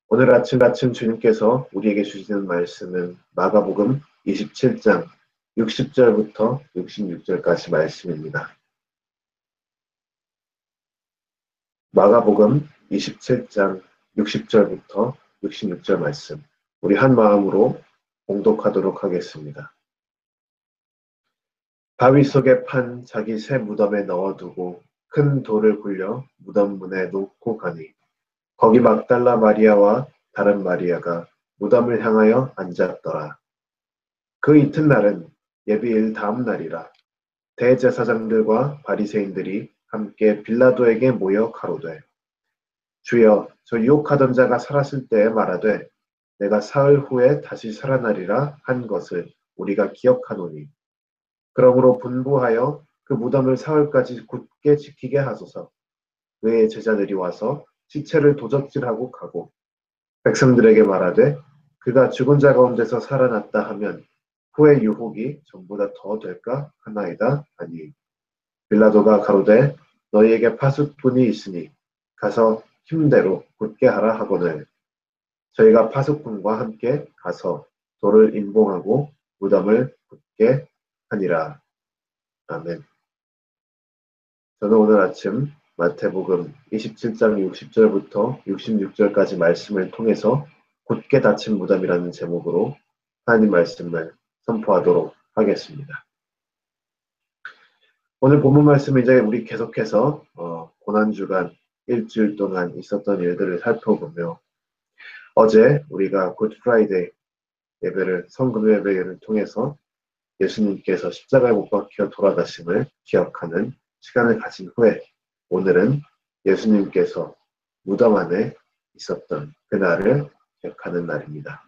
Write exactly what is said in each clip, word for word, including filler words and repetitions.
오늘 아침 아침 주님께서 우리에게 주시는 말씀은 마가복음 이십칠 장 육십 절부터 육십육 절까지 말씀입니다. 마가복음 이십칠 장 육십 절부터 육십육 절 말씀, 우리 한 마음으로 봉독하도록 하겠습니다. 바위 속에 판 자기 새 무덤에 넣어두고 큰 돌을 굴려 무덤 문에 놓고 가니 거기 막달라 마리아와 다른 마리아가 무덤을 향하여 앉았더라. 그 이튿날은 예비일 다음 날이라. 대제사장들과 바리새인들이 함께 빌라도에게 모여 가로되, 주여, 저 유혹하던 자가 살았을 때에 말하되 내가 사흘 후에 다시 살아나리라 한 것을 우리가 기억하노니, 그러므로 분부하여 그 무덤을 사흘까지 굳게 지키게 하소서. 그의 제자들이 와서 시체를 도적질하고 가고 백성들에게 말하되 그가 죽은 자 가운데서 살아났다 하면 후의 유혹이 전보다 더 될까 하나이다 하니, 빌라도가 가로되 너희에게 파수꾼이 있으니 가서 힘대로 굳게 하라 하거늘 저희가 파수꾼과 함께 가서 돌을 인봉하고 무덤을 굳게 하니라. 아멘. 저는 오늘 아침 마태복음 이십칠 장 육십 절부터 육십육 절까지 말씀을 통해서 굳게 닫힌 무덤이라는 제목으로 하나님 말씀을 선포하도록 하겠습니다. 오늘 본문 말씀은 이제 우리 계속해서 어, 고난주간 일주일 동안 있었던 일들을 살펴보며, 어제 우리가 굿 프라이데이 예배를, 성금 예배를 통해서 예수님께서 십자가에 못 박혀 돌아가심을 기억하는 시간을 가진 후에, 오늘은 예수님께서 무덤 안에 있었던 그날을 기억하는 날입니다.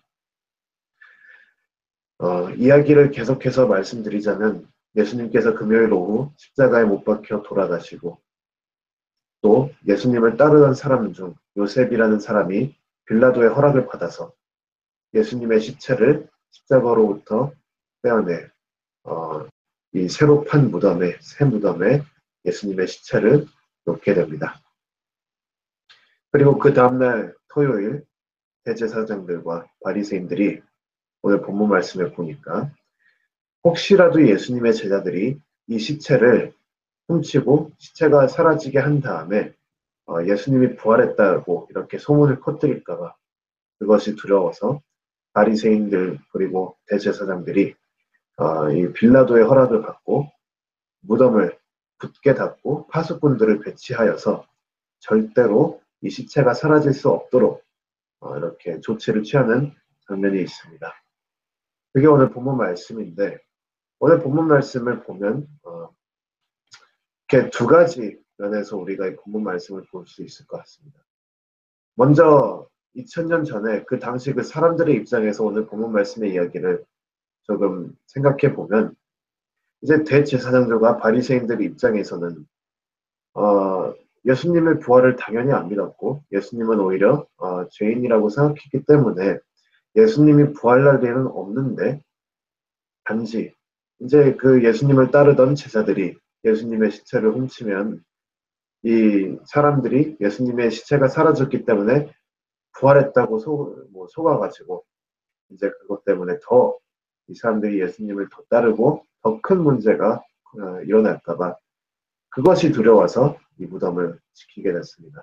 어, 이야기를 계속해서 말씀드리자면, 예수님께서 금요일 오후 십자가에 못 박혀 돌아가시고, 또 예수님을 따르던 사람 중 요셉이라는 사람이 빌라도의 허락을 받아서 예수님의 시체를 십자가로부터 빼어내 어, 이 새로 판 무덤에, 새 무덤에 예수님의 시체를 놓게 됩니다. 그리고 그 다음날 토요일 대제사장들과 바리새인들이 오늘 본문 말씀을 보니까 혹시라도 예수님의 제자들이 이 시체를 훔치고 시체가 사라지게 한 다음에 어, 예수님이 부활했다고 이렇게 소문을 퍼뜨릴까봐, 그것이 두려워서 바리새인들 그리고 대제사장들이 어, 이 빌라도의 허락을 받고 무덤을 굳게 닫고 파수꾼들을 배치하여서 절대로 이 시체가 사라질 수 없도록 어, 이렇게 조치를 취하는 장면이 있습니다. 그게 오늘 본문 말씀인데, 오늘 본문 말씀을 보면 어, 이렇게 두 가지 면에서 우리가 이 본문 말씀을 볼 수 있을 것 같습니다. 먼저 이천 년 전에 그 당시 그 사람들의 입장에서 오늘 본문 말씀의 이야기를 조금 생각해 보면, 이제 대제사장들과 바리새인들 입장에서는 어, 예수님의 부활을 당연히 안 믿었고, 예수님은 오히려 어, 죄인이라고 생각했기 때문에 예수님이 부활할 일은 없는데, 단지 이제 그 예수님을 따르던 제자들이 예수님의 시체를 훔치면 이 사람들이 예수님의 시체가 사라졌기 때문에 부활했다고 속, 뭐 속아가지고 이제 그것 때문에 더 이 사람들이 예수님을 더 따르고 더 큰 문제가 어, 일어날까봐, 그것이 두려워서 이 무덤을 지키게 됐습니다.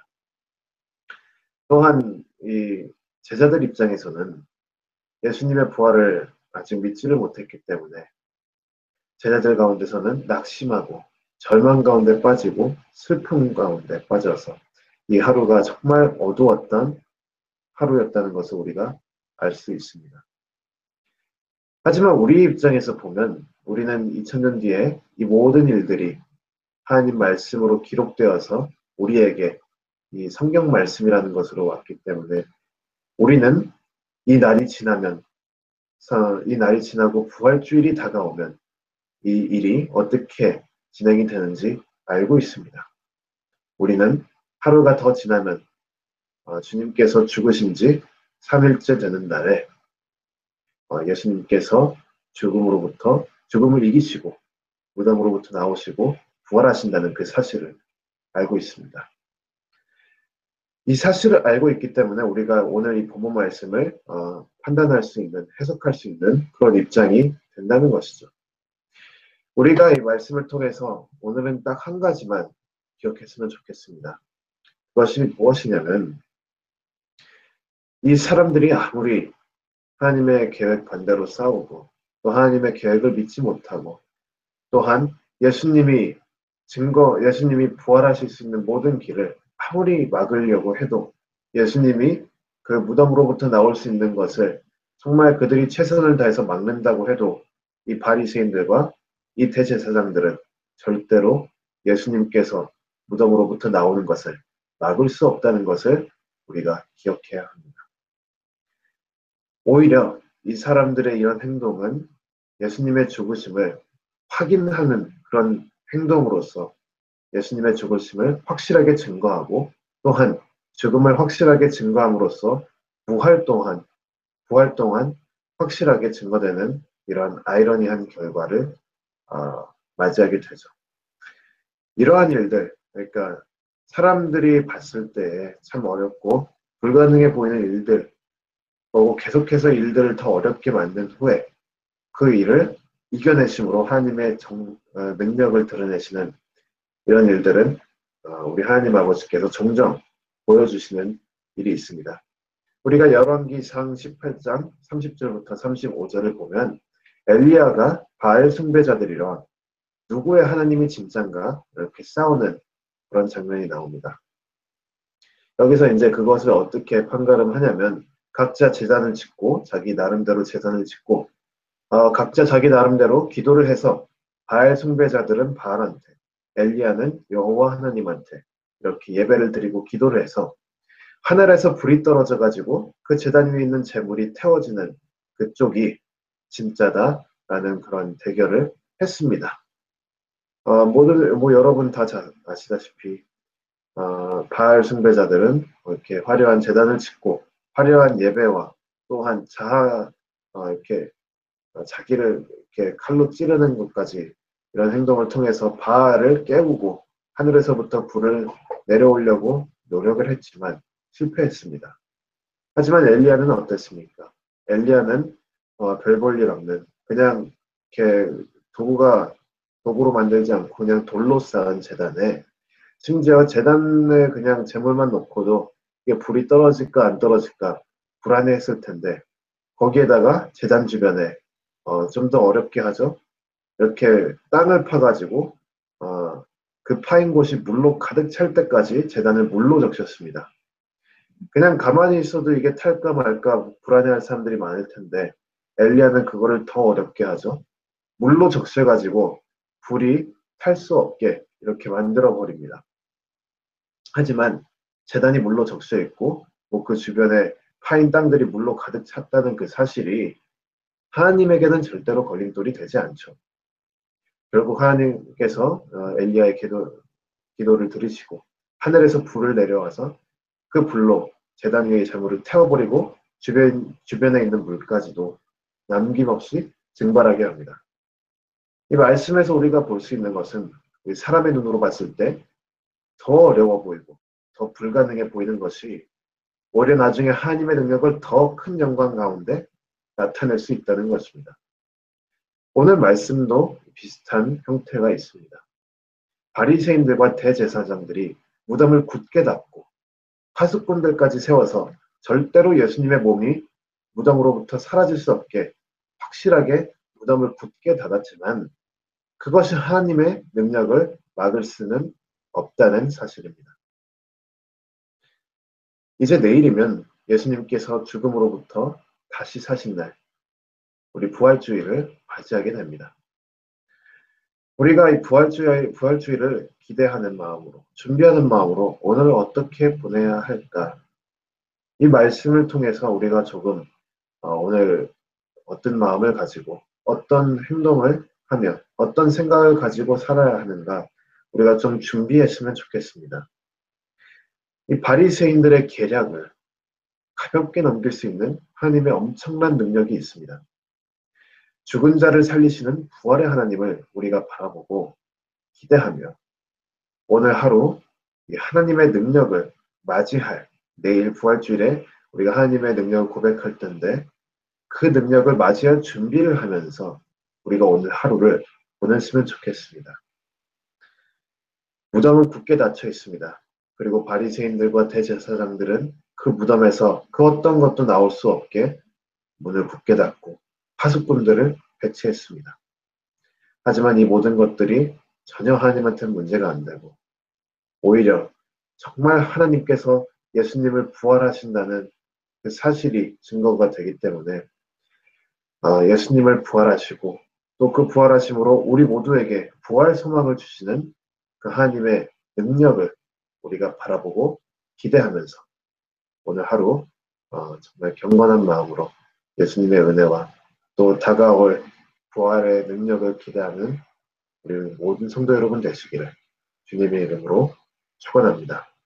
또한 이 제자들 입장에서는 예수님의 부활을 아직 믿지를 못했기 때문에 제자들 가운데서는 낙심하고 절망 가운데 빠지고 슬픔 가운데 빠져서 이 하루가 정말 어두웠던 하루였다는 것을 우리가 알 수 있습니다. 하지만 우리 입장에서 보면 우리는 이천 년 뒤에 이 모든 일들이 하나님 말씀으로 기록되어서 우리에게 이 성경 말씀이라는 것으로 왔기 때문에, 우리는 이 날이 지나면, 이 날이 지나고 부활주일이 다가오면 이 일이 어떻게 진행이 되는지 알고 있습니다. 우리는 하루가 더 지나면 어, 주님께서 죽으신 지 삼 일째 되는 날에 어, 예수님께서 죽음으로부터 죽음을 이기시고 무덤으로부터 나오시고 부활하신다는 그 사실을 알고 있습니다. 이 사실을 알고 있기 때문에 우리가 오늘 이 본문 말씀을 어, 판단할 수 있는, 해석할 수 있는 그런 입장이 된다는 것이죠. 우리가 이 말씀을 통해서 오늘은 딱 한 가지만 기억했으면 좋겠습니다. 그것이 무엇이냐면 이 사람들이 아무리 하나님의 계획 반대로 싸우고 또 하나님의 계획을 믿지 못하고 또한 예수님이 증거, 예수님이 부활하실 수 있는 모든 길을 아무리 막으려고 해도 예수님이 그 무덤으로부터 나올 수 있는 것을 정말 그들이 최선을 다해서 막는다고 해도 이 바리새인들과 이 대제사장들은 절대로 예수님께서 무덤으로부터 나오는 것을 막을 수 없다는 것을 우리가 기억해야 합니다. 오히려 이 사람들의 이런 행동은 예수님의 죽으심을 확인하는 그런 행동으로서 예수님의 죽으심을 확실하게 증거하고 또한 죽음을 확실하게 증거함으로써 부활 또한 부활 또한 확실하게 증거되는 이런 아이러니한 결과를 어, 맞이하게 되죠. 이러한 일들, 그러니까 사람들이 봤을 때 참 어렵고 불가능해 보이는 일들, 그리고 계속해서 일들을 더 어렵게 만든 후에 그 일을 이겨내심으로 하나님의 정, 어, 능력을 드러내시는 이런 일들은 어, 우리 하나님 아버지께서 종종 보여주시는 일이 있습니다. 우리가 열왕기상 십팔 장 삼십 절부터 삼십오 절을 보면 엘리야가 바알 숭배자들이랑 누구의 하나님이 진짠가 이렇게 싸우는 그런 장면이 나옵니다. 여기서 이제 그것을 어떻게 판가름하냐면 각자 제단을 짓고 자기 나름대로 제단을 짓고 어, 각자 자기 나름대로 기도를 해서 바알 숭배자들은 바알한테 엘리야는 여호와 하나님한테 이렇게 예배를 드리고 기도를 해서 하늘에서 불이 떨어져 가지고 그 제단 위에 있는 제물이 태워지는 그쪽이 진짜다라는 그런 대결을 했습니다. 어, 모두 뭐 여러분 다 잘 아시다시피 어, 바알 숭배자들은 이렇게 화려한 제단을 짓고 화려한 예배와 또한 자아 어, 이렇게 어, 자기를 이렇게 칼로 찌르는 것까지 이런 행동을 통해서 바알을 깨우고 하늘에서부터 불을 내려오려고 노력을 했지만 실패했습니다. 하지만 엘리야는 어땠습니까? 엘리야는 어, 별 볼 일 없는 그냥 이렇게 도구가 도구로 만들지 않고 그냥 돌로 쌓은 제단에 심지어 제단에 그냥 제물만 놓고도 이게 불이 떨어질까 안 떨어질까 불안해했을 텐데 거기에다가 제단 주변에 어, 좀 더 어렵게 하죠. 이렇게 땅을 파가지고 어, 그 파인 곳이 물로 가득 찰 때까지 제단을 물로 적셨습니다. 그냥 가만히 있어도 이게 탈까 말까 불안해할 사람들이 많을 텐데 엘리야는 그거를 더 어렵게 하죠. 물로 적셔가지고 불이 탈 수 없게 이렇게 만들어 버립니다. 하지만 제단이 물로 적셔 있고 뭐 그 주변에 파인 땅들이 물로 가득 찼다는 그 사실이 하나님에게는 절대로 걸림돌이 되지 않죠. 결국 하나님께서 엘리야의 기도, 기도를 들으시고 하늘에서 불을 내려와서 그 불로 제단 위의 재물을 태워버리고 주변, 주변에 있는 물까지도 남김없이 증발하게 합니다. 이 말씀에서 우리가 볼 수 있는 것은 사람의 눈으로 봤을 때 더 어려워 보이고 더 불가능해 보이는 것이 오히려 나중에 하나님의 능력을 더 큰 영광 가운데 나타낼 수 있다는 것입니다. 오늘 말씀도 비슷한 형태가 있습니다. 바리새인들과 대제사장들이 무덤을 굳게 닫고 파수꾼들까지 세워서 절대로 예수님의 몸이 무덤으로부터 사라질 수 없게 확실하게 무덤을 굳게 닫았지만 그것이 하나님의 능력을 막을 수는 없다는 사실입니다. 이제 내일이면 예수님께서 죽음으로부터 다시 사신 날, 우리 부활주의를 맞이하게 됩니다. 우리가 이 부활주의, 부활주의를 기대하는 마음으로, 준비하는 마음으로 오늘 어떻게 보내야 할까? 이 말씀을 통해서 우리가 조금 어, 오늘 어떤 마음을 가지고 어떤 행동을 하며 어떤 생각을 가지고 살아야 하는가 우리가 좀 준비했으면 좋겠습니다. 이 바리새인들의 계략을 가볍게 넘길 수 있는 하나님의 엄청난 능력이 있습니다. 죽은 자를 살리시는 부활의 하나님을 우리가 바라보고 기대하며 오늘 하루 이 하나님의 능력을 맞이할 내일 부활주일에 우리가 하나님의 능력을 고백할 텐데 그 능력을 맞이할 준비를 하면서 우리가 오늘 하루를 보냈으면 좋겠습니다. 무덤은 굳게 닫혀 있습니다. 그리고 바리새인들과 대제사장들은 그 무덤에서 그 어떤 것도 나올 수 없게 문을 굳게 닫고 파수꾼들을 배치했습니다. 하지만 이 모든 것들이 전혀 하나님한테는 문제가 안 되고 오히려 정말 하나님께서 예수님을 부활하신다는 그 사실이 증거가 되기 때문에 예수님을 부활하시고 또 그 부활하심으로 우리 모두에게 부활 소망을 주시는 그 하나님의 능력을 우리가 바라보고 기대하면서 오늘 하루 정말 경건한 마음으로 예수님의 은혜와 또 다가올 부활의 능력을 기대하는 우리 모든 성도 여러분 되시기를 주님의 이름으로 축원합니다.